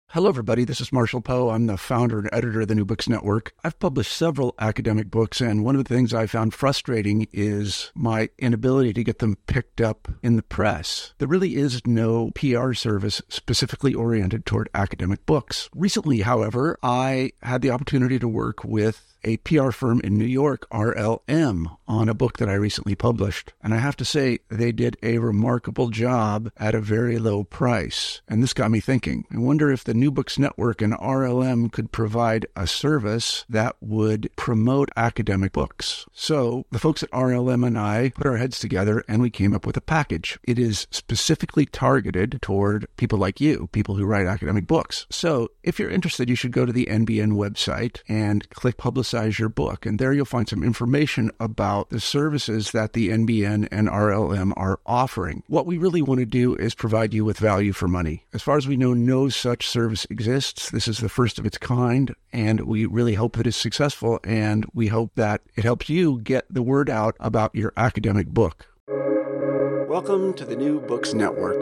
Hello, everybody. This is Marshall Poe. I'm the founder and editor of the New Books Network. I've published several academic books, and one of the things I found frustrating is my inability to get them picked up in the press. There really is no PR service specifically oriented toward academic books. Recently, however, I had the opportunity to work with a PR firm in New York, RLM, on a book that I recently published. And I have to say, they did a remarkable job at a very low price. And this got me thinking. I wonder if the New Books Network and RLM could provide a service that would promote academic books. So the folks at RLM and I put our heads together and we came up with a package. It is specifically targeted toward people like you, people who write academic books. So if you're interested, you should go to the NBN website and click Publicize Your Book. And there you'll find some information about the services that the NBN and RLM are offering. What we really want to do is provide you with value for money. As far as we know, no such service exists. This is the first of its kind, and we really hope that it's successful, and we hope that it helps you get the word out about your academic book. Welcome to the New Books Network.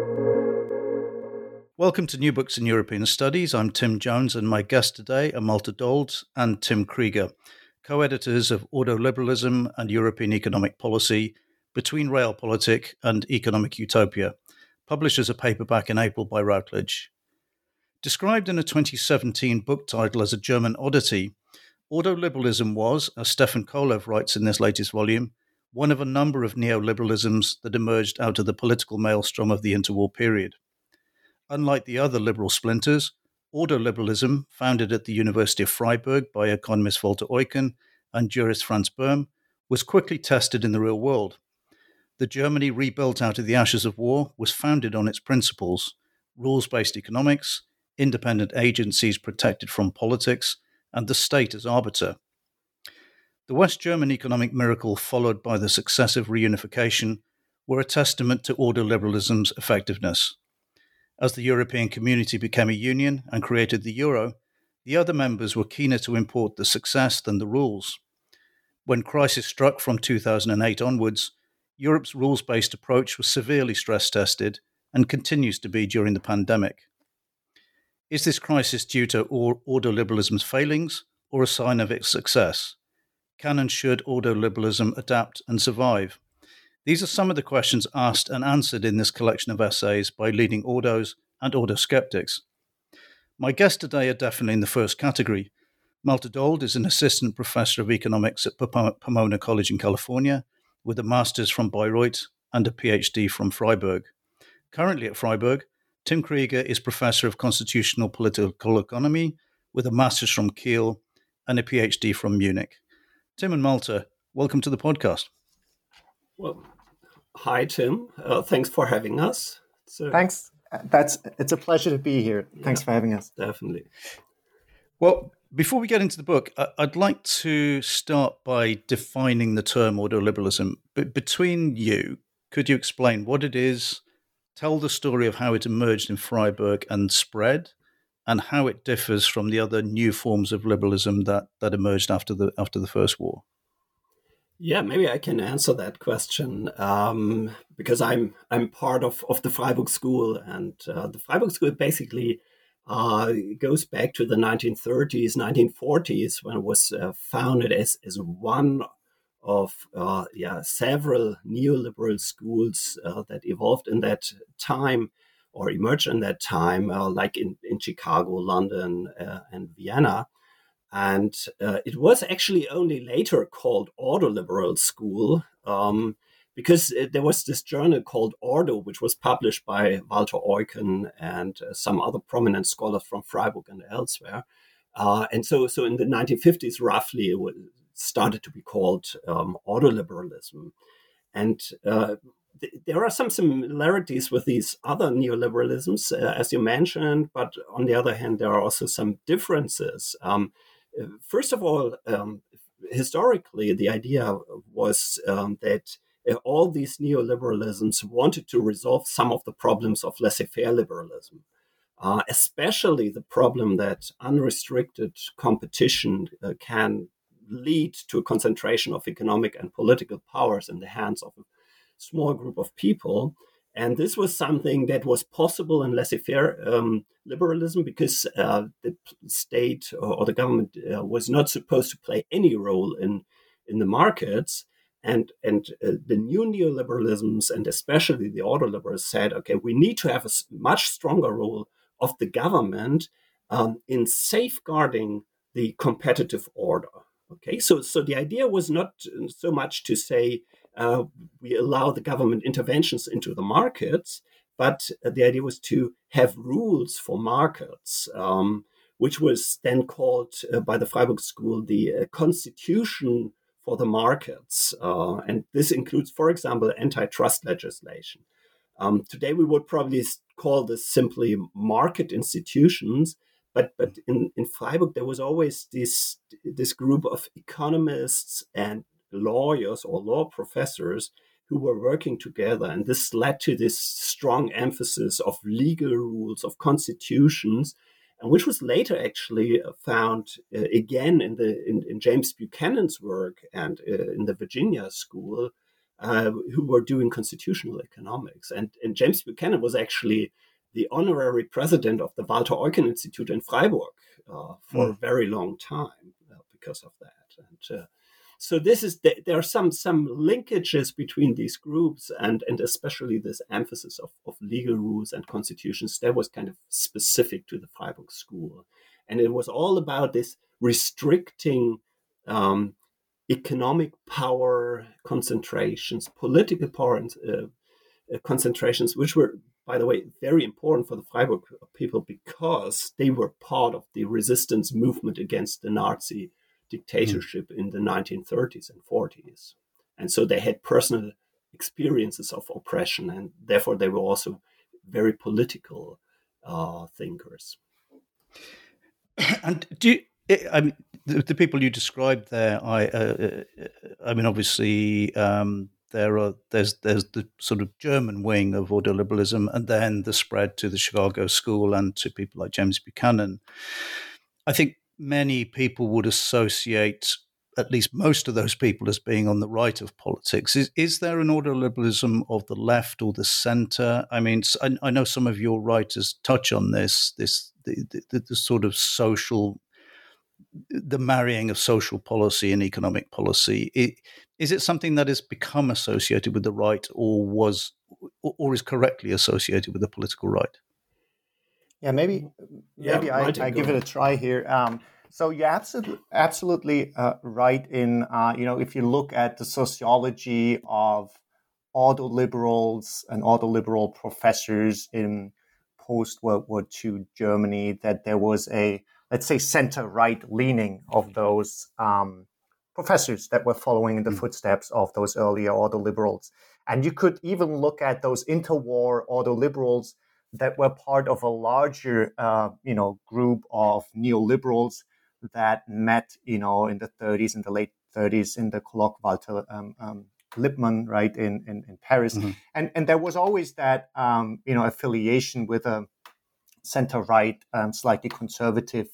Welcome to New Books in European Studies. I'm Tim Jones, and my guests today are Malte Dolz and Tim Krieger, co-editors of Ordoliberalism and European Economic Policy, Between Realpolitik and Economic Utopia, published as a paperback in April by Routledge. Described in a 2017 book title as a German oddity, Ordoliberalism was, as Stefan Kolev writes in this latest volume, one of a number of neoliberalisms that emerged out of the political maelstrom of the interwar period. Unlike the other liberal splinters, ordoliberalism, founded at the University of Freiburg by economist Walter Eucken and jurist Franz Böhm, was quickly tested in the real world. The Germany rebuilt out of the ashes of war was founded on its principles: rules-based economics, independent agencies protected from politics, and the state as arbiter. The West German economic miracle, followed by the successive reunification, were a testament to ordoliberalism's effectiveness. As the European community became a union and created the euro, the other members were keener to import the success than the rules. When crisis struck from 2008 onwards, Europe's rules-based approach was severely stress-tested and continues to be during the pandemic. Is this crisis due to ordoliberalism's failings or a sign of its success? Can and should ordoliberalism adapt and survive? These are some of the questions asked and answered in this collection of essays by leading ordos and ordo skeptics. My guests today are definitely in the first category. Malte Dolz is an assistant professor of economics at Pomona College in California, with a master's from Bayreuth and a PhD from Freiburg. Currently at Freiburg, Tim Krieger is professor of constitutional political economy, with a master's from Kiel and a PhD from Munich. Tim and Malte, welcome to the podcast. Well, hi, Tim. Thanks for having us. Thanks. It's a pleasure to be here. Thanks for having us. Definitely. Well, before we get into the book, I'd like to start by defining the term ordoliberalism. But between you, could you explain what it is, tell the story of how it emerged in Freiburg and spread, and how it differs from the other new forms of liberalism that emerged after the First War? Yeah, maybe I can answer that question because I'm part of the Freiburg School, and the Freiburg School basically goes back to the 1930s, 1940s, when it was founded as one of several neoliberal schools that evolved in that time or emerged in that time, like in Chicago, London, and Vienna. And it was actually only later called Ordoliberal School because there was this journal called Ordo, which was published by Walter Eucken and some other prominent scholars from Freiburg and elsewhere. And so in the 1950s, roughly, it started to be called ordoliberalism. And there are some similarities with these other neoliberalisms, as you mentioned, but on the other hand, there are also some differences. First of all, historically, the idea was that all these neoliberalisms wanted to resolve some of the problems of laissez-faire liberalism, especially the problem that unrestricted competition can lead to a concentration of economic and political powers in the hands of a small group of people. And this was something that was possible in laissez-faire liberalism because the state or the government was not supposed to play any role in the markets. And the new neoliberalisms, and especially the ordoliberals, said, okay, we need to have a much stronger role of the government in safeguarding the competitive order. Okay, so the idea was not so much to say we allow the government interventions into the markets, but the idea was to have rules for markets, which was then called by the Freiburg School the Constitution for the markets. And this includes, for example, antitrust legislation. Today, we would probably call this simply market institutions. But in Freiburg, there was always this group of economists and lawyers or law professors who were working together. And this led to this strong emphasis of legal rules, of constitutions, and which was later actually found again in James Buchanan's work and in the Virginia School, who were doing constitutional economics. And James Buchanan was actually the honorary president of the Walter Eucken Institute in Freiburg for a very long time because of that. And so there are some linkages between these groups and especially this emphasis of legal rules and constitutions that was kind of specific to the Freiburg School. And it was all about this restricting economic power concentrations, political power concentrations, which were, by the way, very important for the Freiburg people because they were part of the resistance movement against the Nazi dictatorship in the 1930s and 40s. And so they had personal experiences of oppression, and therefore they were also very political thinkers. And the people you described there, obviously there's the sort of German wing of ordoliberalism, and then the spread to the Chicago School and to people like James Buchanan. I think many people would associate at least most of those people as being on the right of politics. Is there an ordoliberalism of the left or the center? I mean, I know some of your writers touch on the sort of social, the marrying of social policy and economic policy. Is it something that has become associated with the right, or is correctly associated with the political right? Yeah, maybe I give it a try here. So you're absolutely right in, if you look at the sociology of ordoliberals and ordoliberal professors in post-World War II Germany, that there was a, let's say, center-right leaning of those professors that were following in the footsteps of those earlier ordoliberals. And you could even look at those interwar ordoliberals that were part of a larger, group of neoliberals that met, in the 30s, in the late 30s, in the colloque Walter Lippmann, right, in Paris. Mm-hmm. And there was always that, affiliation with a center-right, slightly conservative,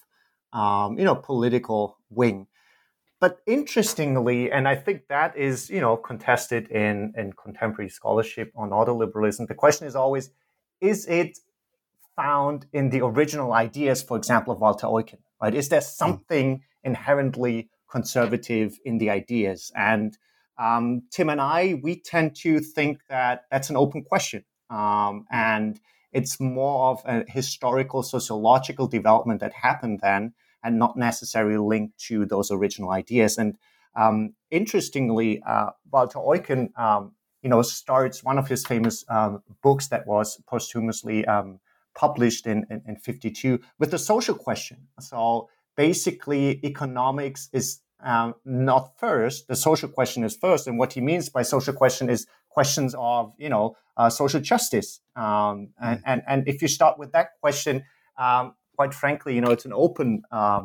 political wing. But interestingly, and I think that is, contested in contemporary scholarship on ordoliberalism, the question is always, is it found in the original ideas, for example, of Walter Eucken, right? Is there something inherently conservative in the ideas? And Tim and I, we tend to think that that's an open question. And it's more of a historical, sociological development that happened then and not necessarily linked to those original ideas. And interestingly, Walter Eucken, starts one of his famous books that was posthumously published in 52 with the social question. So basically, economics is not first. The social question is first. And what he means by social question is questions of, social justice. And if you start with that question, quite frankly, it's an open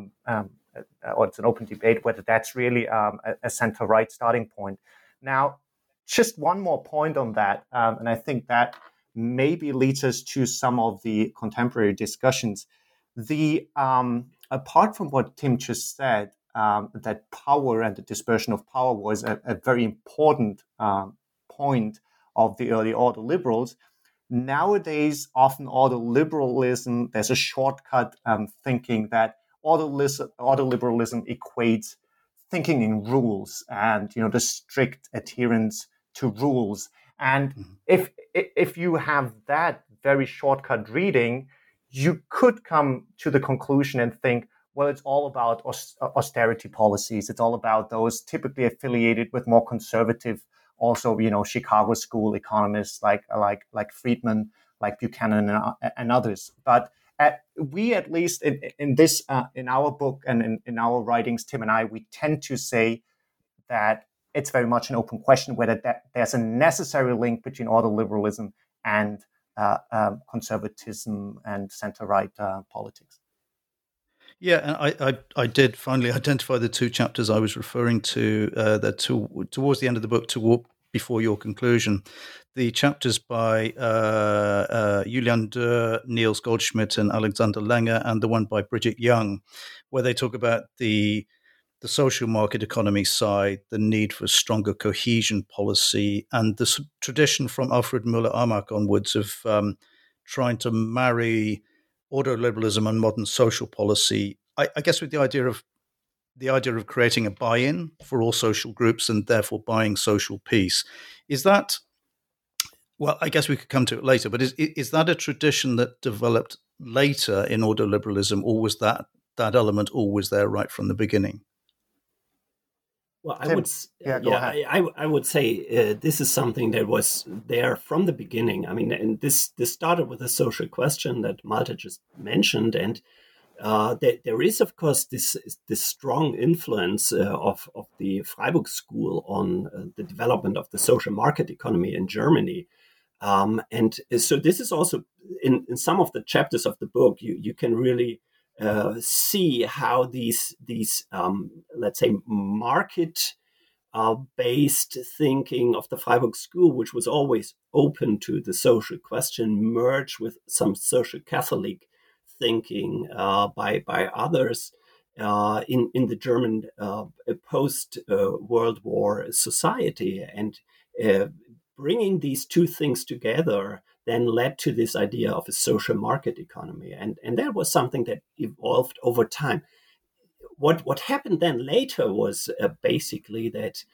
or it's an open debate whether that's really a center-right starting point. Now, just one more point on that, and I think that maybe leads us to some of the contemporary discussions. Apart from what Tim just said, that power and the dispersion of power was a very important point of the early ordoliberals, nowadays, often ordoliberalism, there's a shortcut thinking that ordoliberalism equates thinking in rules and the strict adherence to rules. And if you have that very shortcut reading, you could come to the conclusion and think, well, it's all about austerity policies. It's all about those typically affiliated with more conservative, also, Chicago school economists like Friedman, like Buchanan and others. But we, at least in this, in our book and in our writings, Tim and I, we tend to say that it's very much an open question whether there's a necessary link between ordoliberalism and conservatism and center-right politics. Yeah, and I did finally identify the two chapters I was referring to towards the end of the book, before your conclusion. The chapters by Julian Durr, Niels Goldschmidt, and Alexander Langer, and the one by Bridget Young, where they talk about the social market economy side, the need for stronger cohesion policy, and the tradition from Alfred Müller-Armack onwards of trying to marry ordoliberalism and modern social policy, I guess with the idea of creating a buy-in for all social groups and therefore buying social peace. Is that, well, I guess we could come to it later, but is that a tradition that developed later in ordoliberalism, or was that element always there right from the beginning? Well, Tim, I would say this is something that was there from the beginning. I mean, and this started with a social question that Malte just mentioned, and there is, of course, this strong influence of the Freiburg School on the development of the social market economy in Germany. And so this is also in some of the chapters of the book, you can really see how these let's say market based thinking of the Freiburg School, which was always open to the social question, merge with some social Catholic thinking by others in the German post World War society, and bringing these two things together then led to this idea of a social market economy. And that was something that evolved over time. What happened then later was basically that,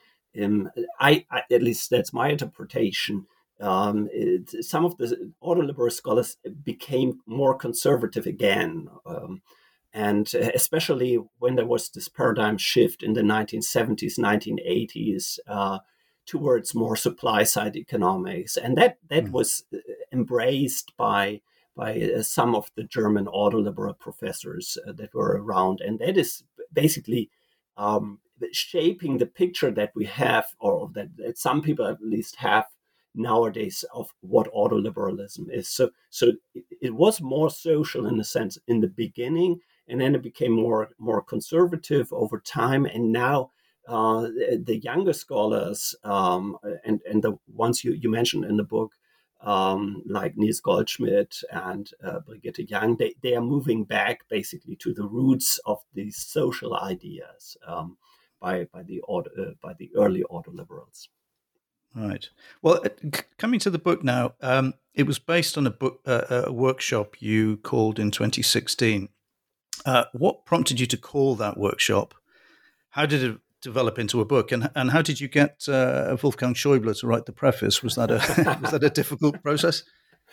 at least that's my interpretation, some of the ordoliberal scholars became more conservative again. And especially when there was this paradigm shift in the 1970s, 1980s, towards more supply-side economics, and that was embraced by some of the German ordoliberal professors that were around, and that is basically shaping the picture that we have, or that some people at least have nowadays, of what ordoliberalism is. So it was more social in a sense in the beginning, and then it became more conservative over time, and now. The younger scholars and the ones you mentioned in the book, like Niels Goldschmidt and Brigitte Young, they are moving back basically to the roots of these social ideas by the early ordoliberals. Right. Well, coming to the book now, it was based on a workshop you called in 2016. What prompted you to call that workshop? How did it develop into a book, and how did you get Wolfgang Schäuble to write the preface? Was that a difficult process?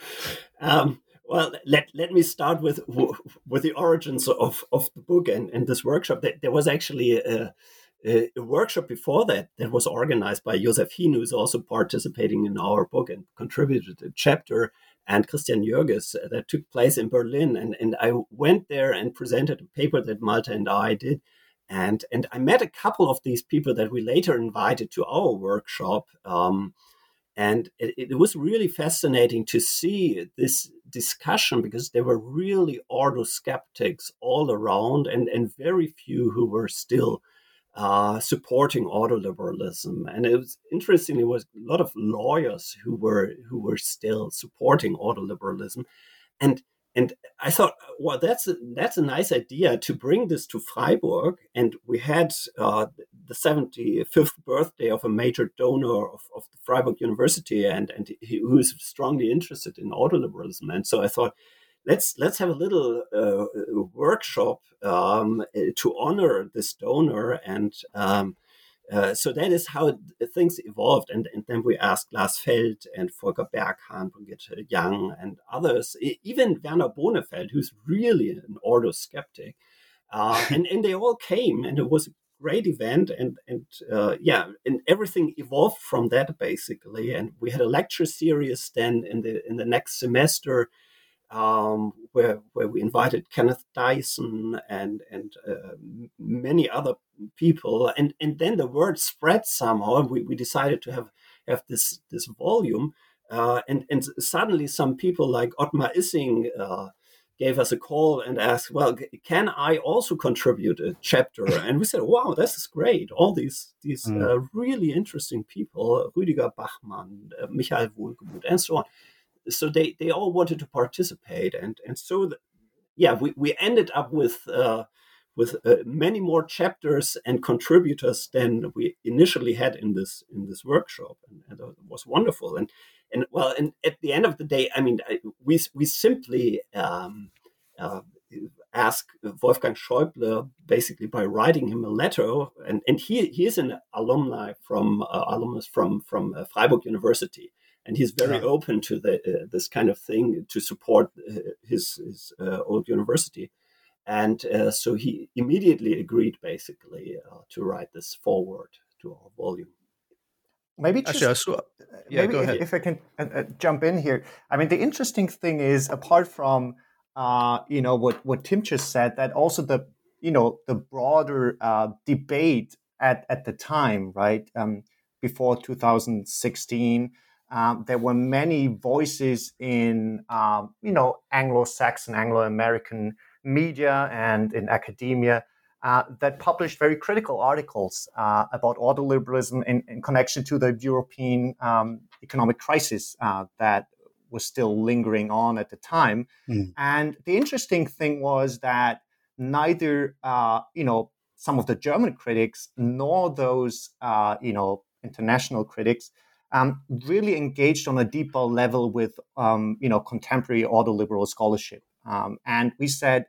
Well, let me start with the origins of the book and this workshop. There was actually a workshop before that was organized by Josef Hien, who's also participating in our book and contributed a chapter, and Christian Jürges, that took place in Berlin. And I went there and presented a paper that Malte and I did. And I met a couple of these people that we later invited to our workshop. And it was really fascinating to see this discussion, because there were really ordo skeptics all around, and very few who were still supporting ordoliberalism. And it was interesting. It was a lot of lawyers who were still supporting ordoliberalism, and I thought, well, that's a nice idea to bring this to Freiburg. And we had the 75th birthday of a major donor of the Freiburg University, and who is strongly interested in autoliberalism. And so I thought, let's have a little workshop to honor this donor, and so that is how things evolved. And then we asked Lars Feld and Volker Berghahn, Brigitte Young, and others, even Werner Bonefeld, who's really an Ordo skeptic. And they all came, and it was a great event. And everything evolved from that, basically. And we had a lecture series then in the next semester, where we invited Kenneth Dyson and many other people, and then the word spread somehow, and we decided to have this volume, and suddenly some people like Ottmar Issing gave us a call and asked, well, can I also contribute a chapter? And we said, wow, this is great. All these really interesting people, Rüdiger Bachmann, Michael Wohlgemuth, and so on. So they all wanted to participate, and so we ended up with many more chapters and contributors than we initially had in this workshop, and it was wonderful. And at the end of the day, I mean, we simply asked Wolfgang Schäuble basically by writing him a letter, and he is an alumnus from Freiburg University. And he's very open to this kind of thing to support his old university. And so he immediately agreed, basically, to write this forward to our volume. Maybe just, go ahead. If I can jump in here. I mean, the interesting thing is, apart from what Tim just said, that also the broader debate at the time, right, before 2016. There were many voices in, Anglo-Saxon, Anglo-American media and in academia that published very critical articles about autoliberalism in connection to the European economic crisis that was still lingering on at the time. And the interesting thing was that neither, some of the German critics nor those, international critics really engaged on a deeper level with, contemporary autoliberal scholarship. And we said,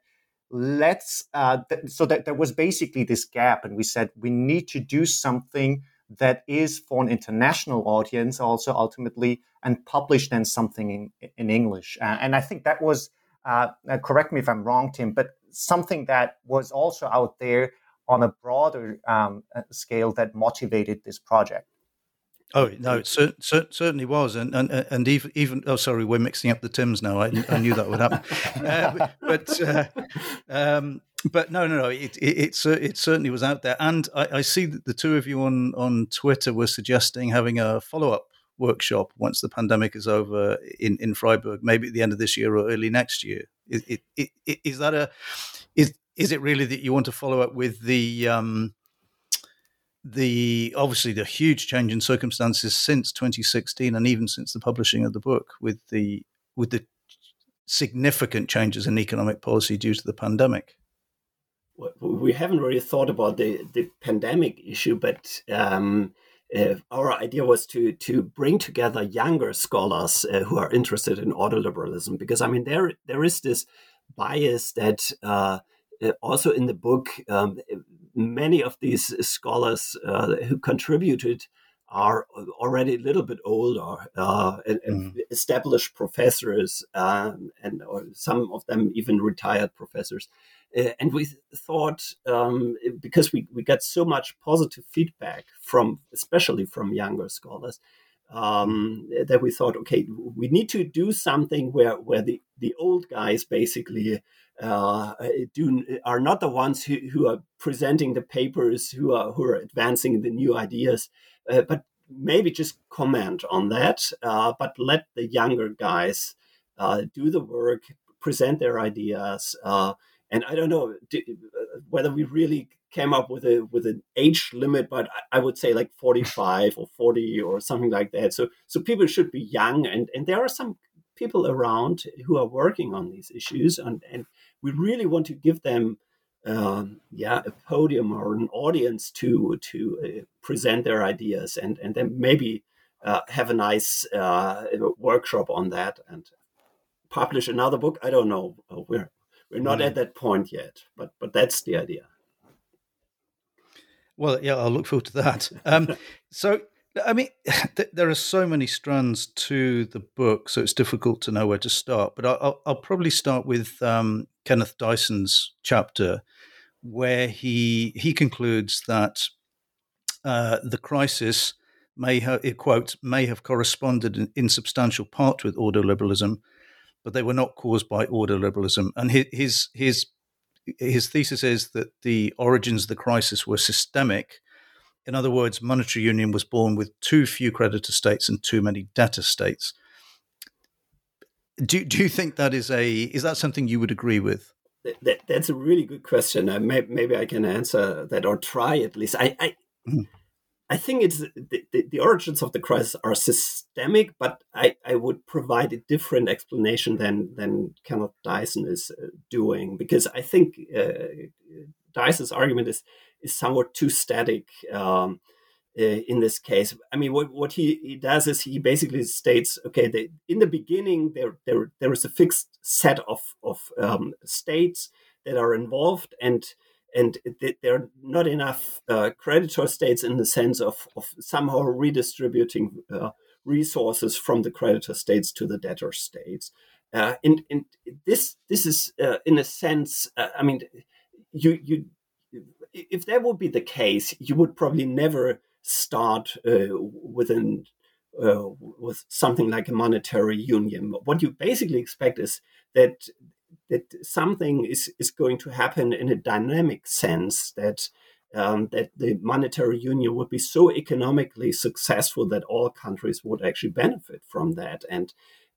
so that there was basically this gap. And we said, we need to do something that is for an international audience also ultimately, and publish then something in English. And I think that was, correct me if I'm wrong, Tim, but something that was also out there on a broader scale that motivated this project. Oh no, it certainly was, and even oh sorry, we're mixing up the Tims now. I knew that would happen, but no, it certainly was out there, and I see that the two of you on Twitter were suggesting having a follow-up workshop once the pandemic is over in Freiburg, maybe at the end of this year or early next year. Is it really that you want to follow up with the obviously the huge change in circumstances since 2016 and even since the publishing of the book with the significant changes in economic policy due to the pandemic? We haven't really thought about the pandemic issue, but our idea was to bring together younger scholars who are interested in autoliberalism, because I mean there is this bias that also in the book, many of these scholars who contributed are already a little bit older and established professors, or some of them even retired professors. And we thought, because we got so much positive feedback especially from younger scholars, that we thought, okay, we need to do something where the old guys basically are not the ones who are presenting the papers, who are advancing the new ideas, but maybe just comment on that, but let the younger guys do the work, present their ideas. And I don't know whether we really came up with an age limit, but I would say like 45 or 40 or something like that. So people should be young, and there are some people around who are working on these issues, and we really want to give them a podium or an audience to present their ideas, and then maybe have a nice workshop on that and publish another book. I don't know. We're not at that point yet, but that's the idea. Well, yeah, I'll look forward to that. So, I mean, there are so many strands to the book, so it's difficult to know where to start. But I'll probably start with Kenneth Dyson's chapter, where he concludes that the crisis may have, quote, may have corresponded in substantial part with ordoliberalism, but they were not caused by ordoliberalism. And his thesis is that the origins of the crisis were systemic. In other words, monetary union was born with too few creditor states and too many debtor states. Do you think that is that something you would agree with? That's a really good question. Maybe I can answer that, or try at least. I think it's the origins of the crisis are systemic, but I would provide a different explanation than Kenneth Dyson is doing, because I think Dyson's argument is somewhat too static in this case. I mean, what he does is he basically states, okay, in the beginning there is a fixed set of states that are involved, and there are not enough creditor states in the sense of somehow redistributing resources from the creditor states to the debtor states. And this is in a sense, I mean, you if that would be the case, you would probably never start with something like a monetary union. What you basically expect is that something is going to happen in a dynamic sense, that the monetary union would be so economically successful that all countries would actually benefit from that. And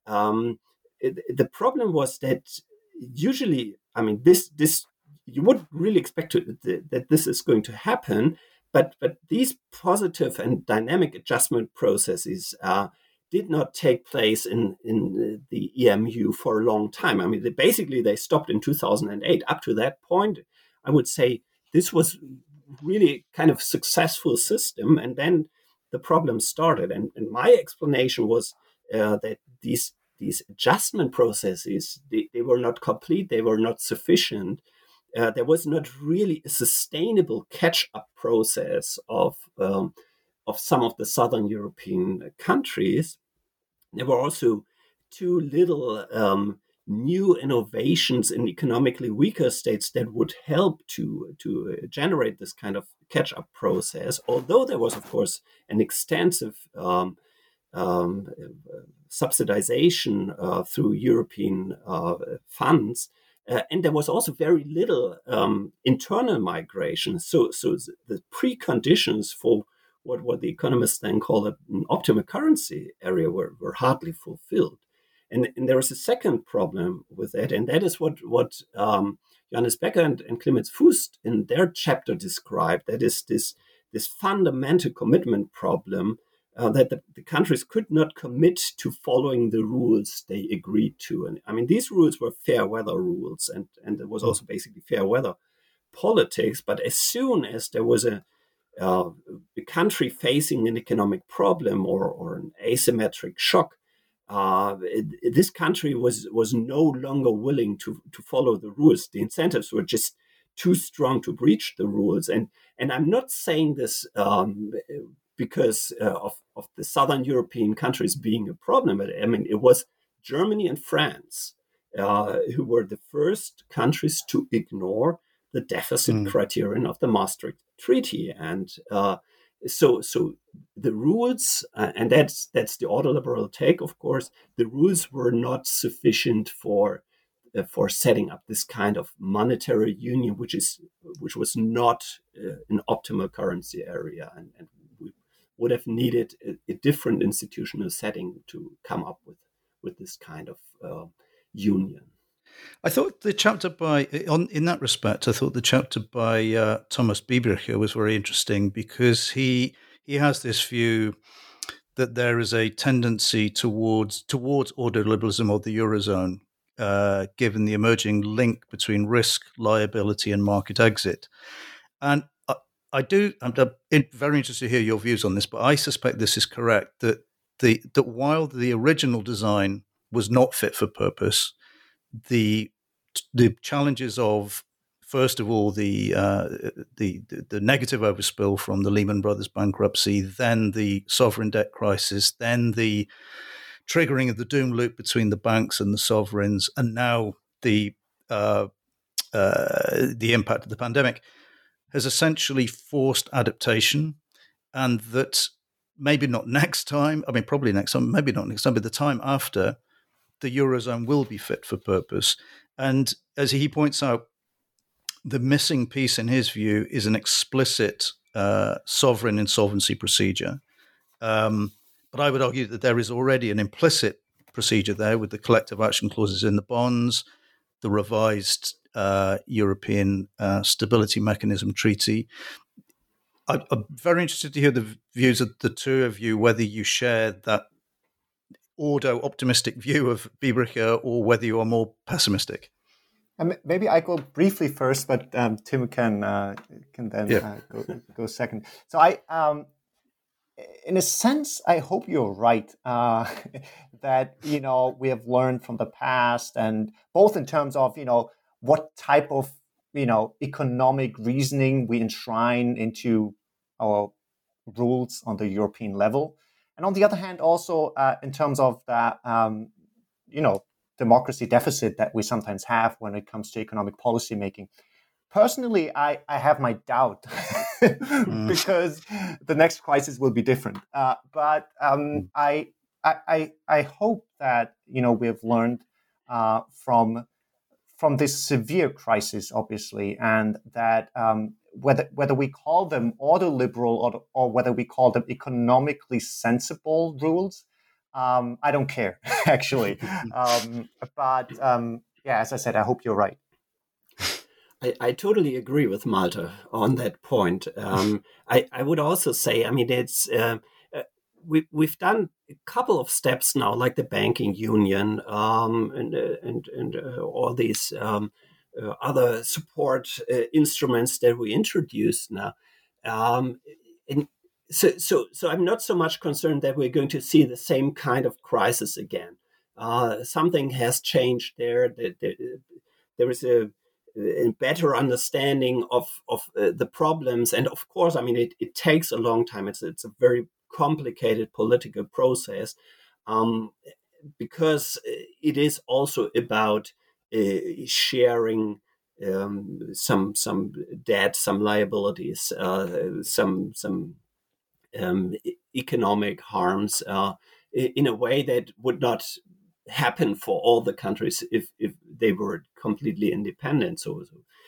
the problem was that usually, I mean, this you wouldn't really expect that this is going to happen, but these positive and dynamic adjustment processes did not take place in the EMU for a long time. I mean, they stopped in 2008. Up to that point, I would say this was really kind of successful system, and then the problem started. And my explanation was that these adjustment processes, they were not complete, they were not sufficient. There was not really a sustainable catch-up process of some of the Southern European countries. There were also too little new innovations in economically weaker states that would help to generate this kind of catch-up process. Although there was, of course, an extensive subsidization through European funds. And there was also very little internal migration. So the preconditions for what the economists then call an optimal currency area were hardly fulfilled. And there is a second problem with that, and that is what Johannes Becker and Clemens Fuest in their chapter described. That is this fundamental commitment problem, that the countries could not commit to following the rules they agreed to. And I mean, these rules were fair weather rules, and it was also basically fair weather politics. But as soon as there was a country facing an economic problem or an asymmetric shock, this country was no longer willing to follow the rules. The incentives were just too strong to breach the rules. And I'm not saying this because of the Southern European countries being a problem. I mean, it was Germany and France who were the first countries to ignore the deficit criterion of the Maastricht Treaty. And so the rules, and that's the ordoliberal take, of course, the rules were not sufficient for setting up this kind of monetary union, which was not an optimal currency area, and we would have needed a different institutional setting to come up with this kind of union. I thought the chapter in that respect, I thought the chapter by Thomas Biebricher was very interesting, because he has this view that there is a tendency towards ordoliberalism or the Eurozone, given the emerging link between risk, liability, and market exit. And I'm very interested to hear your views on this, but I suspect this is correct, that while the original design was not fit for purpose, the challenges of, first of all, the negative overspill from the Lehman Brothers bankruptcy, then the sovereign debt crisis, then the triggering of the doom loop between the banks and the sovereigns, and now the impact of the pandemic, has essentially forced adaptation, and that maybe not next time, probably next time, maybe not next time, but the time after, the Eurozone will be fit for purpose. And as he points out, the missing piece in his view is an explicit sovereign insolvency procedure. But I would argue that there is already an implicit procedure there with the collective action clauses in the bonds, the revised European Stability Mechanism Treaty. I'm very interested to hear the views of the two of you, whether you share that optimistic view of Biebricher or whether you are more pessimistic. Maybe I go briefly first, but Tim can then go second. So in a sense, I hope you're right that we have learned from the past, and both in terms of what type of economic reasoning we enshrine into our rules on the European level, and on the other hand, also in terms of that democracy deficit that we sometimes have when it comes to economic policy making. Personally, I have my doubt because the next crisis will be different. But I hope that we have learned from this severe crisis, obviously, and that whether we call them ordoliberal or whether we call them economically sensible rules, I don't care actually. But as I said, I hope you're right. I totally agree with Malte on that point. I would also say, it's we've done a couple of steps now, like the banking union and all these other support instruments that we introduced now. So I'm not so much concerned that we're going to see the same kind of crisis again. Something has changed there. There is a better understanding of the problems, and of course, it takes a long time. It's a very complicated political process because it is also about sharing some debt, some liabilities, some economic harms in a way that would not happen for all the countries if they were completely independent. So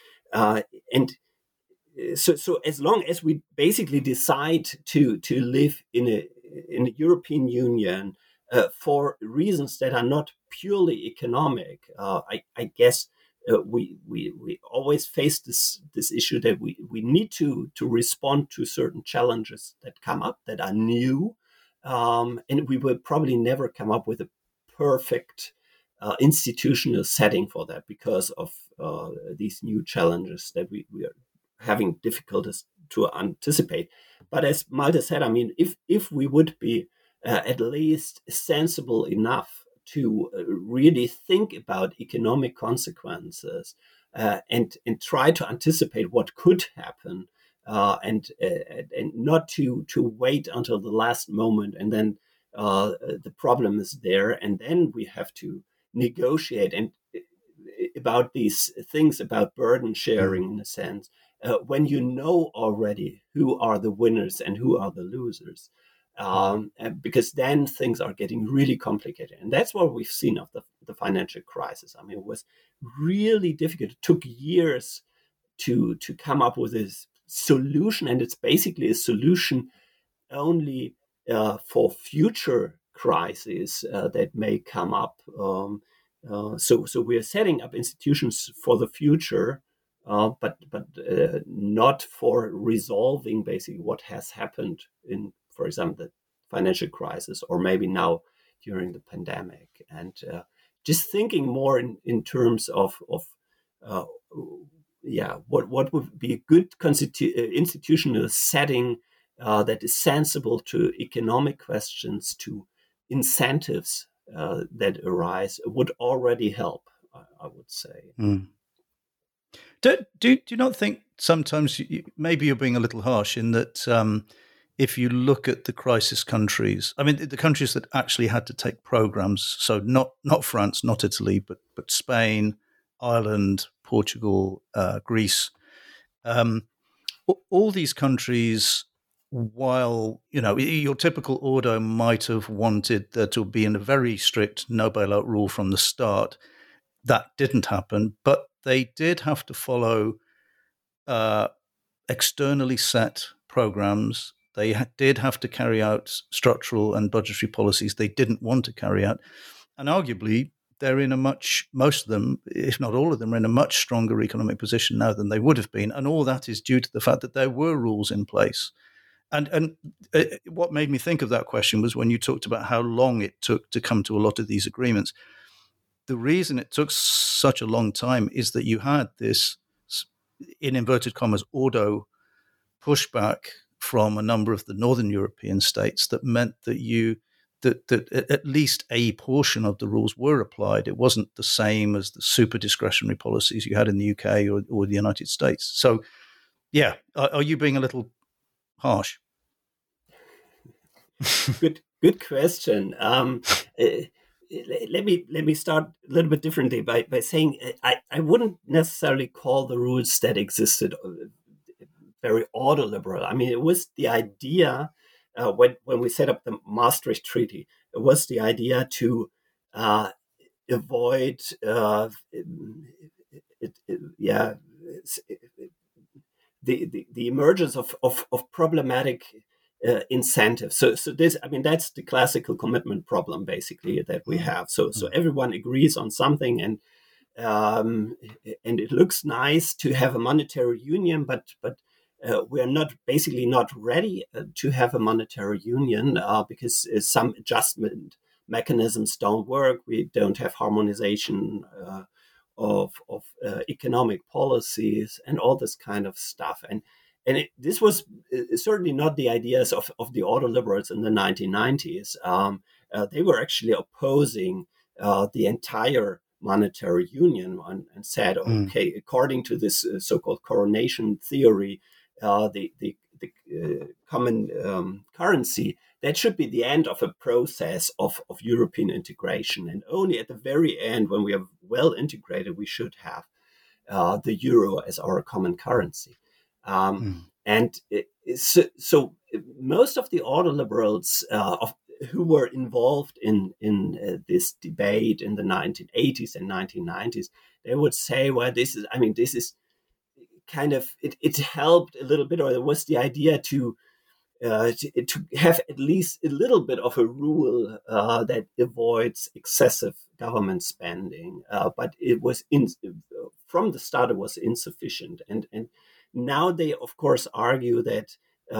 as long as we basically decide to live in a European Union for reasons that are not purely economic, I guess we always face this issue that we need to respond to certain challenges that come up that are new, and we will probably never come up with a perfect institutional setting for that because of these new challenges that we are having difficulties to anticipate. But as Malte said, if we would be at least sensible enough to really think about economic consequences and try to anticipate what could happen, and not to wait until the last moment and then the problem is there, and then we have to negotiate and about these things about burden sharing in a sense. When you know already who are the winners and who are the losers, because then things are getting really complicated, and that's what we've seen of the financial crisis. It was really difficult. It took years to come up with this solution, and it's basically a solution only for future crises that may come up. So we are setting up institutions for the future, but not for resolving basically what has happened in, for example, the financial crisis, or maybe now during the pandemic. And just thinking more in terms of what would be a good institutional setting that is sensible to economic questions, to incentives that arise, would already help, I would say. Mm. Do you not think sometimes maybe you're being a little harsh in that if you look at the crisis countries, I mean the countries that actually had to take programs, so not France, not Italy, but Spain, Ireland, Portugal, Greece, all these countries, while your typical order might have wanted there to be a very strict no bailout rule from the start, that didn't happen, but they did have to follow externally set programs. They did have to carry out structural and budgetary policies they didn't want to carry out. And arguably, they're in most of them, if not all of them, are in a much stronger economic position now than they would have been. And all that is due to the fact that there were rules in place. And what made me think of that question was when you talked about how long it took to come to a lot of these agreements. The reason it took such a long time is that you had this, in inverted commas, Ordo pushback from a number of the Northern European states that meant that at least a portion of the rules were applied. It wasn't the same as the super discretionary policies you had in the UK or the United States. So, yeah, are you being a little harsh? Good question. Let me start a little bit differently by saying I wouldn't necessarily call the rules that existed very ordoliberal. I mean, it was the idea when we set up the Maastricht Treaty. It was the idea to avoid the emergence of problematic incentives. So this, I mean, that's the classical commitment problem, basically, that we have. So everyone agrees on something, and it looks nice to have a monetary union, but we are not ready to have a monetary union because some adjustment mechanisms don't work. We don't have harmonization of economic policies and all this kind of stuff. And this was certainly not the ideas of the ordoliberals in the 1990s. They were actually opposing the entire monetary union and said, okay, according to this so-called coronation theory, the common currency, that should be the end of a process of European integration. And only at the very end, when we are well integrated, we should have the euro as our common currency. And so most of the ordoliberals who were involved in this debate in the 1980s and 1990s, they would say, well, this is kind of, it helped a little bit, or there was the idea to have at least a little bit of a rule that avoids excessive government spending. But it was from the start, it was insufficient. And now they, of course, argue that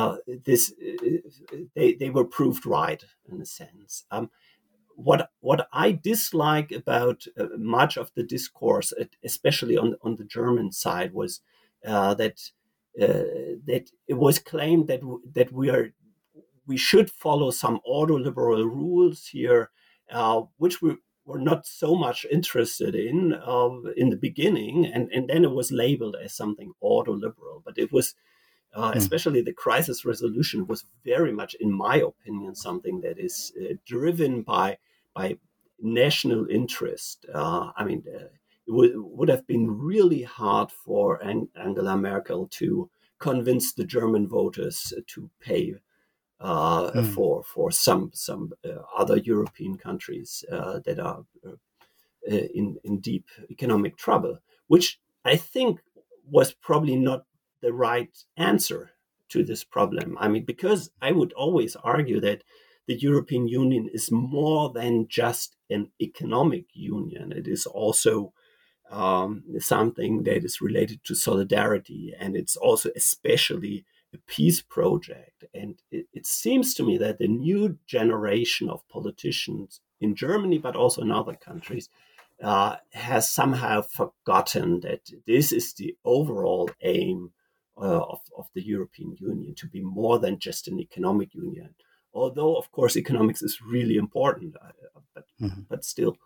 they were proved right in a sense. What I dislike about much of the discourse, especially on the German side, was that it was claimed that we should follow some ordoliberal rules here, which we were not so much interested in the beginning, and then it was labeled as something ordoliberal. But it was, especially the crisis resolution, was very much, in my opinion, something that is driven by national interest. It would have been really hard for Angela Merkel to convince the German voters to pay for some other European countries that are in deep economic trouble, which I think was probably not the right answer to this problem. I mean, because I would always argue that the European Union is more than just an economic union. It is also something that is related to solidarity, and it's also especially a peace project. And it seems to me that the new generation of politicians in Germany, but also in other countries, has somehow forgotten that this is the overall aim of the European Union, to be more than just an economic union. Although, of course, economics is really important, but still.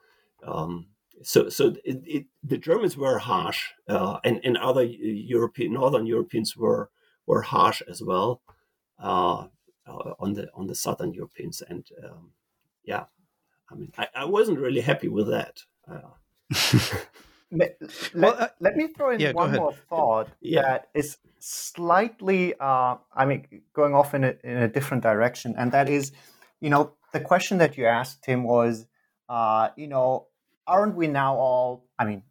The Germans were harsh, and other Northern Europeans were harsh as well on the Southern Europeans, and yeah, I mean, I wasn't really happy with that. Let me throw in one more thought that is slightly, going off in a different direction, and that is, the question that you asked, Tim, was, aren't we now all,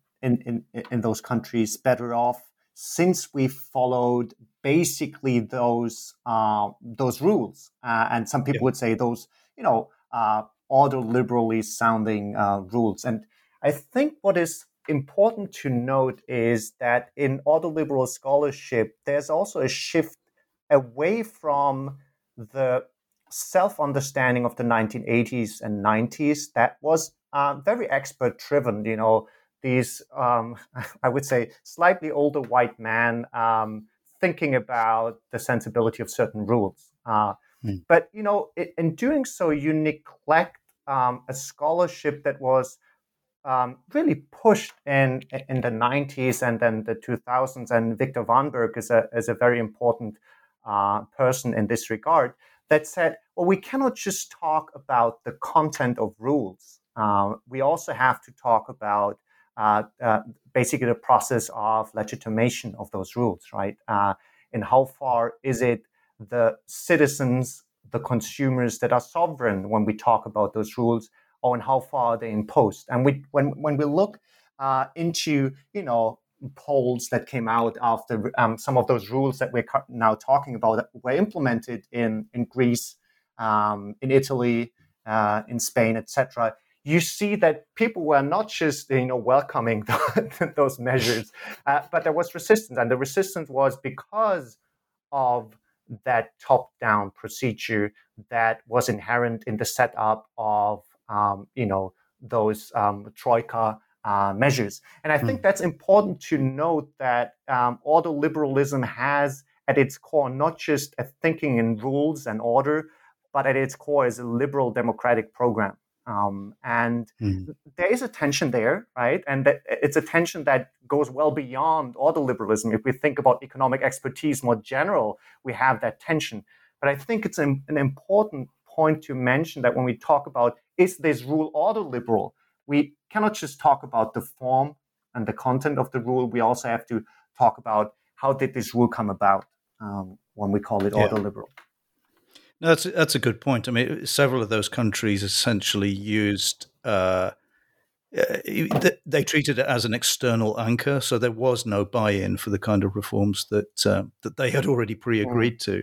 in those countries better off since we followed basically those rules, and some people would say those, ordo-liberally sounding rules, and I think what is important to note is that in ordo-liberal scholarship, there's also a shift away from the self-understanding of the 1980s and 90s that was very expert-driven. These, I would say, slightly older white men thinking about the sensibility of certain rules. But, in doing so, you neglect a scholarship that was really pushed in the 90s and then the 2000s, and Victor Warnberg is a very important person in this regard, that said, well, we cannot just talk about the content of rules. We also have to talk about basically the process of legitimation of those rules, right? And how far is it the citizens, the consumers that are sovereign when we talk about those rules, on how far they imposed. And when we look into, polls that came out after some of those rules that we're now talking about that were implemented in Greece, in Italy, in Spain, etc., you see that people were not just, welcoming those measures, but there was resistance. And the resistance was because of that top-down procedure that was inherent in the setup of those troika measures. And I think that's important to note, that ordo-liberalism has at its core not just a thinking in rules and order, but at its core is a liberal democratic program. There is a tension there, right? And it's a tension that goes well beyond ordo-liberalism. If we think about economic expertise more general, we have that tension. But I think it's an important point to mention that when we talk about, is this rule ordo-liberal, we cannot just talk about the form and the content of the rule. We also have to talk about how did this rule come about when we call it ordo-liberal. No, that's a good point. I mean, several of those countries essentially used they treated it as an external anchor, so there was no buy-in for the kind of reforms that they had already pre-agreed to.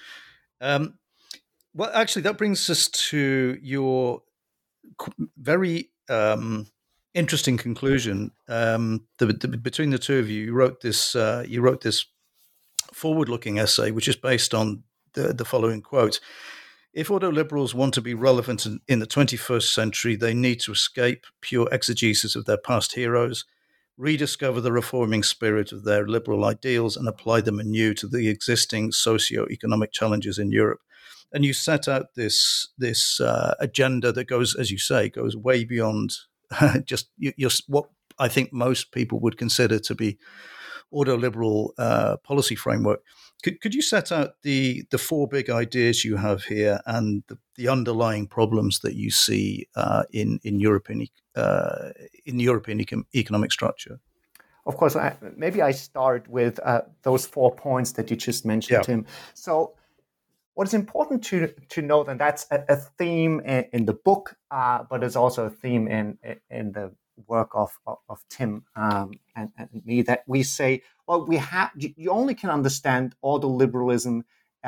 Well, actually, that brings us to your very interesting conclusion. Between the two of you, you wrote this forward-looking essay, which is based on the following quote: "If ordo-liberals want to be relevant in the 21st century, they need to escape pure exegesis of their past heroes, rediscover the reforming spirit of their liberal ideals, and apply them anew to the existing socio-economic challenges in Europe." And you set out this agenda that goes, as you say, goes way beyond just what I think most people would consider to be ordo-liberal policy framework. Could you set out the four big ideas you have here and the underlying problems that you see in European economic structure? Of course, maybe I start with those 4 points that you just mentioned, Tim. So what is important to note, and that's a theme in the book, but it's also a theme in the work of Tim and me, that we say, well, you only can understand ordo-liberalism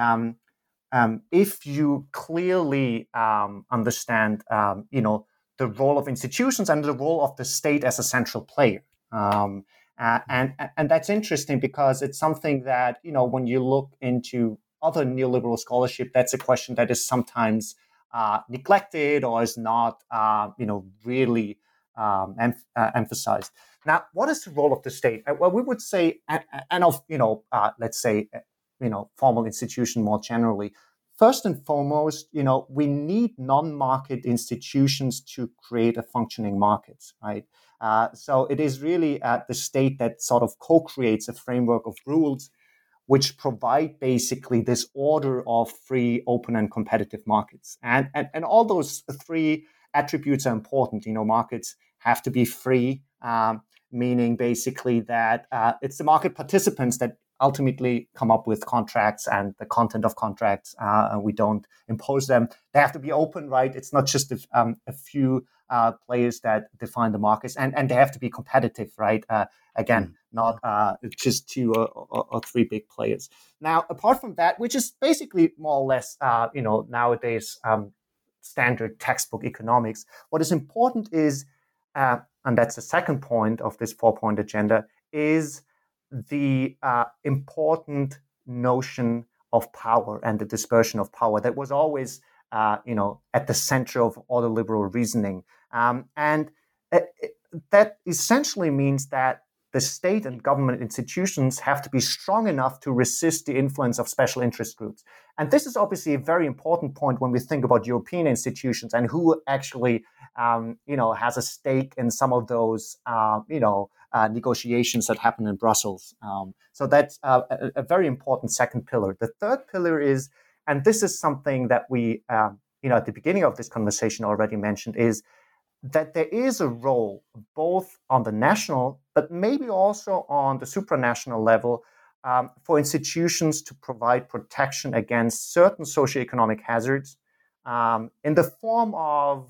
if you clearly understand, the role of institutions and the role of the state as a central player. And that's interesting because it's something that, when you look into other neoliberal scholarship, that's a question that is sometimes neglected or is not, really emphasized. Now, what is the role of the state? Well, we would say, and of let's say, formal institution more generally. First and foremost, we need non-market institutions to create a functioning market, right? So it is really the state that sort of co-creates a framework of rules which provide basically this order of free, open, and competitive markets. And all those three attributes are important. Markets have to be free, meaning basically that it's the market participants that ultimately come up with contracts and the content of contracts, and we don't impose them. They have to be open, right? It's not just a few players that define the markets, and they have to be competitive, right? Again, not just two or three big players. Now, apart from that, which is basically more or less, nowadays standard textbook economics, what is important is, and that's the second point of this 4-point agenda, is the important notion of power and the dispersion of power that was always, at the center of ordoliberal reasoning. And that essentially means that the state and government institutions have to be strong enough to resist the influence of special interest groups. And this is obviously a very important point when we think about European institutions and who actually, has a stake in some of those, negotiations that happen in Brussels. So that's a very important second pillar. The third pillar is, and this is something that we, at the beginning of this conversation already mentioned, is that there is a role both on the national, but maybe also on the supranational level, for institutions to provide protection against certain socioeconomic hazards in the form of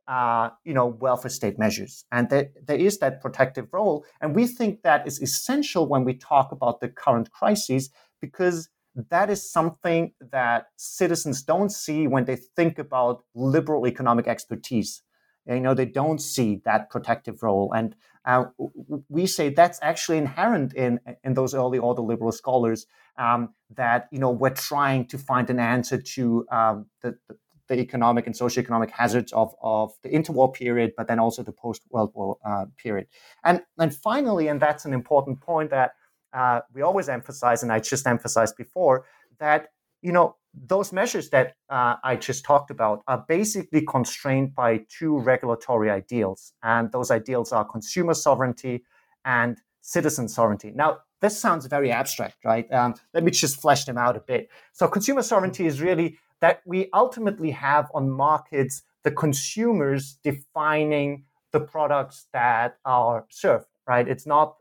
welfare state measures. And there is that protective role. And we think that is essential when we talk about the current crises, because that is something that citizens don't see when they think about liberal economic expertise. They don't see that protective role. And we say that's actually inherent in those early ordoliberal scholars, that, we're trying to find an answer to the economic and socioeconomic hazards of the interwar period, but then also the post-World War period. And finally, and that's an important point that we always emphasize, and I just emphasized before, that, those measures that I just talked about are basically constrained by two regulatory ideals. And those ideals are consumer sovereignty and citizen sovereignty. Now, this sounds very abstract, right? Let me just flesh them out a bit. So consumer sovereignty is really that we ultimately have on markets the consumers defining the products that are served, right? It's not,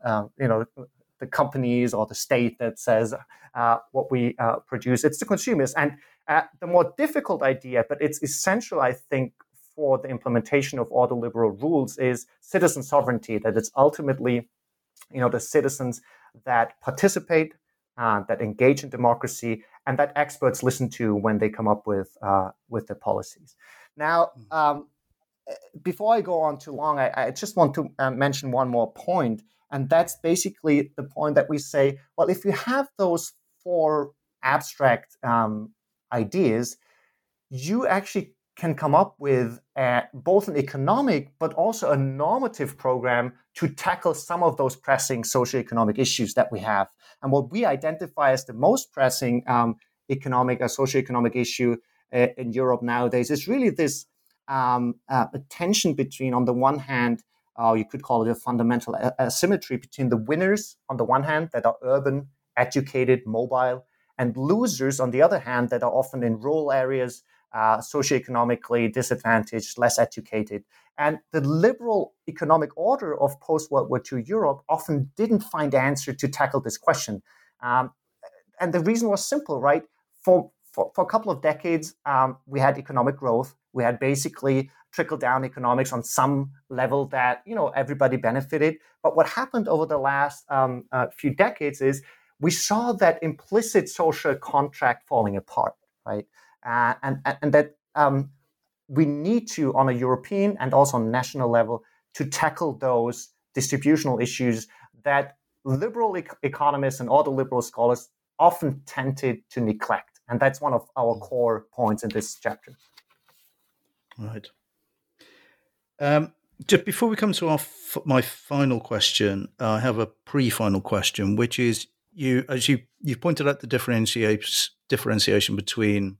the companies or the state that says what we produce. It's the consumers. And the more difficult idea, but it's essential, I think, for the implementation of ordoliberal rules, is citizen sovereignty, that it's ultimately, the citizens that participate, that engage in democracy, and that experts listen to when they come up with their policies. Now, before I go on too long, I just want to mention one more point, and that's basically the point that we say, well, if you have those four abstract ideas, you actually can come up with both an economic but also a normative program to tackle some of those pressing socioeconomic issues that we have. And what we identify as the most pressing economic or socioeconomic issue in Europe nowadays is really this a tension between, on the one hand, you could call it a fundamental asymmetry between the winners on the one hand, that are urban, educated, mobile, and losers on the other hand, that are often in rural areas, socioeconomically disadvantaged, less educated. And the liberal economic order of post-World War II Europe often didn't find the answer to tackle this question. And the reason was simple, right? For a couple of decades, we had economic growth. We had basically trickle-down economics on some level that, everybody benefited. But what happened over the last few decades is we saw that implicit social contract falling apart, right? And that we need to, on a European and also on a national level, to tackle those distributional issues that liberal economists and ordoliberal scholars often tended to neglect. And that's one of our core points in this chapter. Right. Just before we come to my final question, I have a pre-final question, which is as you pointed out the differentiation between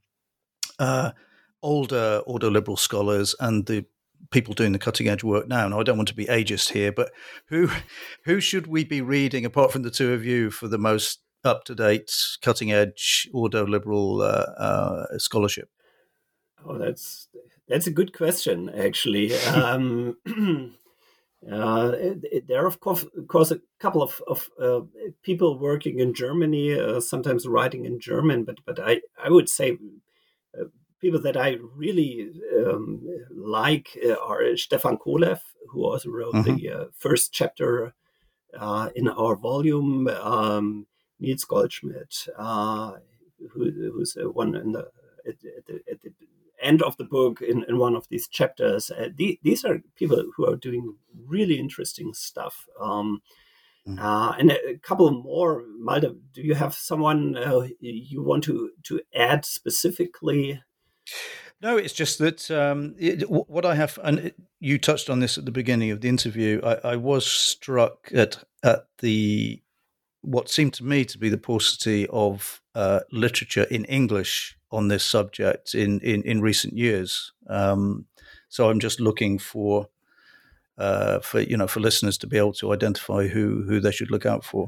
older liberal scholars and the people doing the cutting edge work now. Now, I don't want to be ageist here, but who should we be reading apart from the two of you for the most up to date, cutting edge ordo liberal scholarship? Oh, that's a good question, actually. There are, of course, a couple of people working in Germany, sometimes writing in German, but I would say people that I really like are Stefan Kolev, who also wrote the first chapter in our volume, Niels Goldschmidt, who's one at the end of the book in one of these chapters. These are people who are doing really interesting stuff. And a couple more. Malte, do you have someone you want to add specifically? No, it's just that what I have, and you touched on this at the beginning of the interview. I was struck at the what seemed to me to be the paucity of literature in English on this subject in recent years. So I'm just looking for listeners to be able to identify who they should look out for.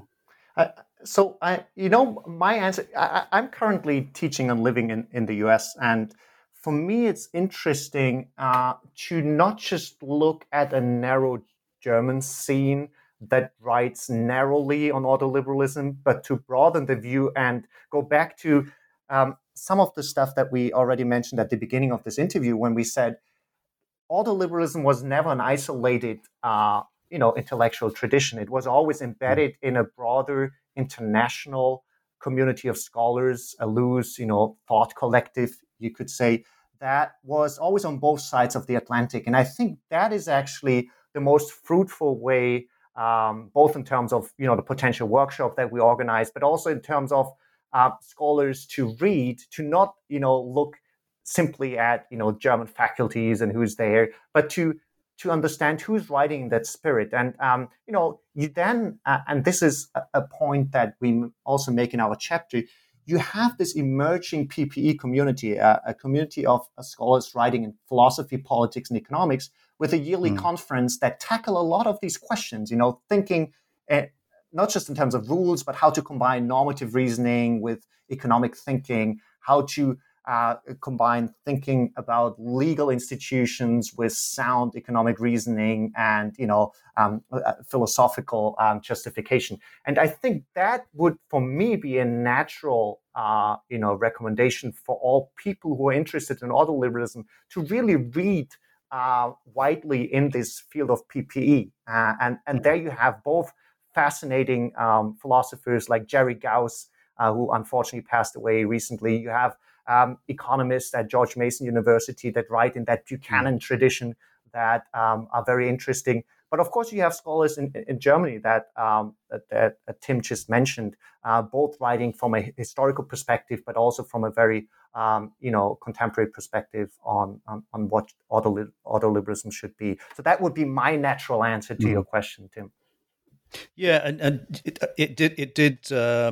So my answer. I'm currently teaching and living in the US, and for me, it's interesting to not just look at a narrow German scene that writes narrowly on ordoliberalism, but to broaden the view and go back to some of the stuff that we already mentioned at the beginning of this interview when we said ordoliberalism was never an isolated intellectual tradition. It was always embedded in a broader international community of scholars, a loose, thought collective, you could say, that was always on both sides of the Atlantic. And I think that is actually the most fruitful way, both in terms of, the potential workshop that we organize, but also in terms of scholars to read, to not, look simply at, German faculties and who's there, but to understand who's writing in that spirit. And, you then, and this is a point that we also make in our chapter, you have this emerging PPE community, a community of scholars writing in philosophy, politics, and economics, with a yearly conference that tackle a lot of these questions, thinking not just in terms of rules, but how to combine normative reasoning with economic thinking, how to combine thinking about legal institutions with sound economic reasoning and philosophical justification. And I think that would, for me, be a natural recommendation for all people who are interested in ordoliberalism to really read widely in this field of PPE. And there you have both fascinating philosophers like Jerry Gauss, who unfortunately passed away recently. You have economists at George Mason University that write in that Buchanan tradition that are very interesting. But of course, you have scholars in Germany that Tim just mentioned, both writing from a historical perspective, but also from a very contemporary perspective on what ordoliberalism should be. So that would be my natural answer to your question, Tim. Yeah, and it did.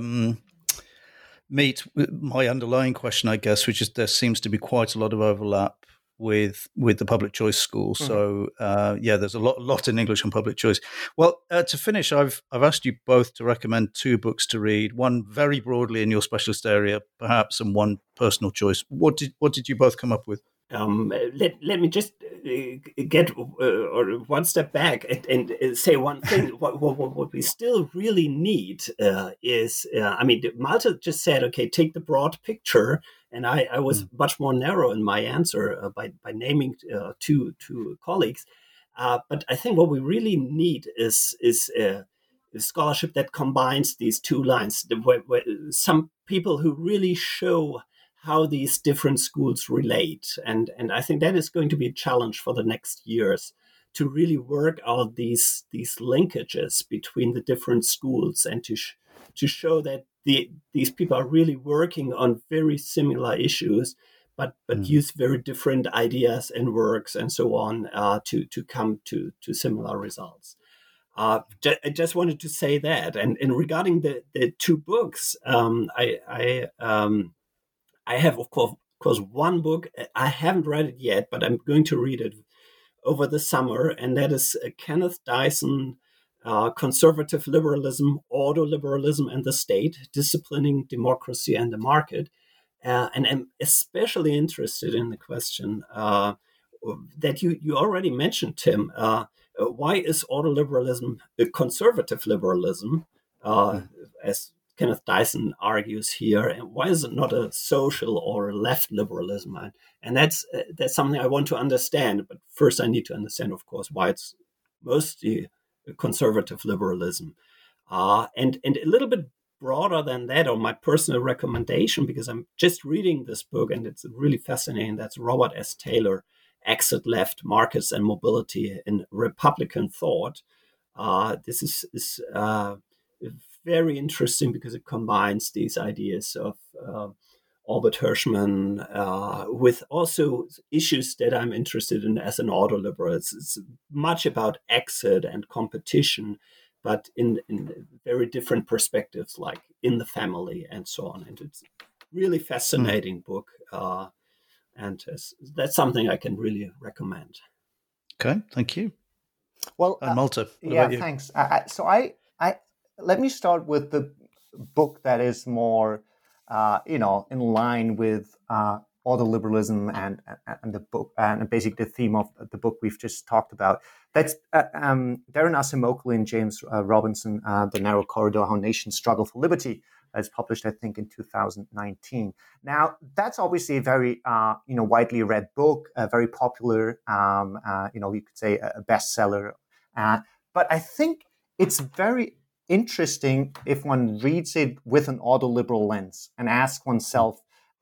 Meet my underlying question, I guess, which is there seems to be quite a lot of overlap with the public choice school. So there's a lot in English on public choice. Well, to finish, I've asked you both to recommend two books to read, one very broadly in your specialist area, perhaps, and one personal choice. What did you both come up with? Let me just get or one step back and say one thing. What we still really need is, Malte just said, okay, take the broad picture, and I was much more narrow in my answer by naming two colleagues. But I think what we really need is scholarship that combines these two lines. Where some people who really show how these different schools relate. And I think that is going to be a challenge for the next years, to really work out these linkages between the different schools and to show that these people are really working on very similar issues, but use very different ideas and works and so on to come to similar results. I just wanted to say that, and regarding the two books, I have of course one book. I haven't read it yet, but I'm going to read it over the summer, and that is Kenneth Dyson, Conservative Liberalism, Ordoliberalism and the State, Disciplining Democracy and the Market. And I'm especially interested in the question that you already mentioned, Tim. Why is ordoliberalism a conservative liberalism, as Kenneth Dyson argues here, and why is it not a social or left liberalism? And that's something I want to understand. But first, I need to understand, of course, why it's mostly a conservative liberalism, and a little bit broader than that, or my personal recommendation, because I'm just reading this book and it's really fascinating. That's Robert S. Taylor, Exit Left, Markets and Mobility in Republican Thought. This is very interesting because it combines these ideas of Albert Hirschman with also issues that I'm interested in as an ordoliberal. It's much about exit and competition, but in very different perspectives, like in the family and so on. And it's really fascinating book. And that's something I can really recommend. Okay, thank you. Well, and Malte, what yeah, about you? Thanks. So I let me start with the book that is more, in line with ordoliberalism and the book and basically the theme of the book we've just talked about. That's Darren Acemoglu and James Robinson, The Narrow Corridor: How Nations Struggle for Liberty. It's published, I think, in 2019. Now, that's obviously a very, widely read book, a very popular, you could say a bestseller. But I think it's very interesting if one reads it with an ordoliberal lens and asks oneself,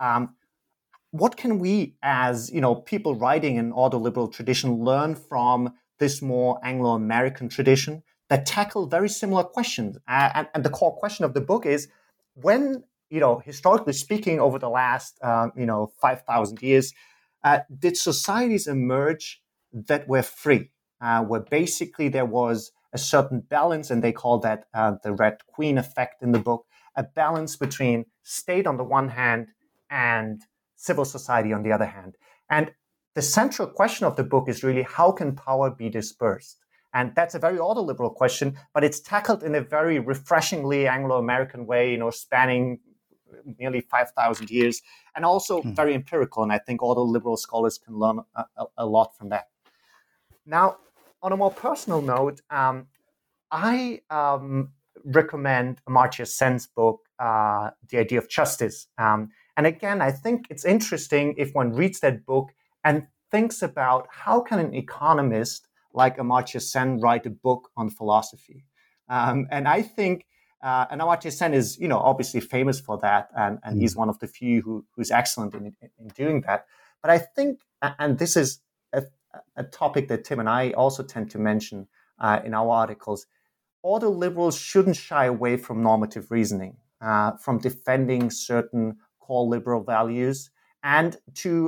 what can we, as people writing in ordoliberal tradition, learn from this more Anglo-American tradition that tackle very similar questions? And the core question of the book is, when, historically speaking, over the last, 5,000 years, did societies emerge that were free, where basically there was a certain balance, and they call that the Red Queen effect in the book, a balance between state on the one hand and civil society on the other hand. And the central question of the book is really, how can power be dispersed? And that's a very ordoliberal question, but it's tackled in a very refreshingly Anglo-American way, spanning nearly 5,000 years, and also very empirical. And I think ordoliberal scholars can learn a lot from that. Now, on a more personal note, I recommend Amartya Sen's book, The Idea of Justice. And again, I think it's interesting if one reads that book and thinks about how can an economist like Amartya Sen write a book on philosophy. And I think, and Amartya Sen is, obviously famous for that, and he's one of the few who's excellent in doing that. But I think, and this is a topic that Tim and I also tend to mention in our articles, ordoliberals shouldn't shy away from normative reasoning, from defending certain core liberal values, and to,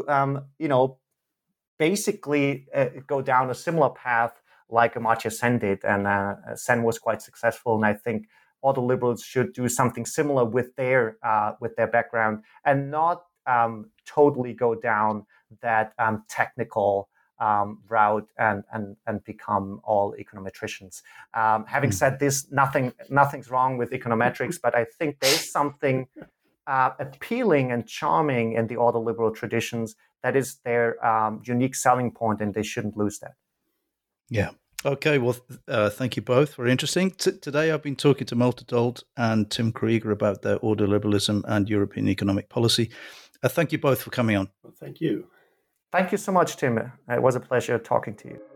basically go down a similar path like Amartya Sen did. And Sen was quite successful. And I think ordoliberals should do something similar with their background, and not totally go down that technical route and become all econometricians. Having said this, nothing's wrong with econometrics, but I think there's something appealing and charming in the ordoliberal traditions that is their unique selling point, and they shouldn't lose that. Yeah. Okay. Well, thank you both. Very interesting. Today, I've been talking to Malte Dold and Tim Krieger about their ordoliberalism and European economic policy. Thank you both for coming on. Well, thank you. Thank you so much, Tim. It was a pleasure talking to you.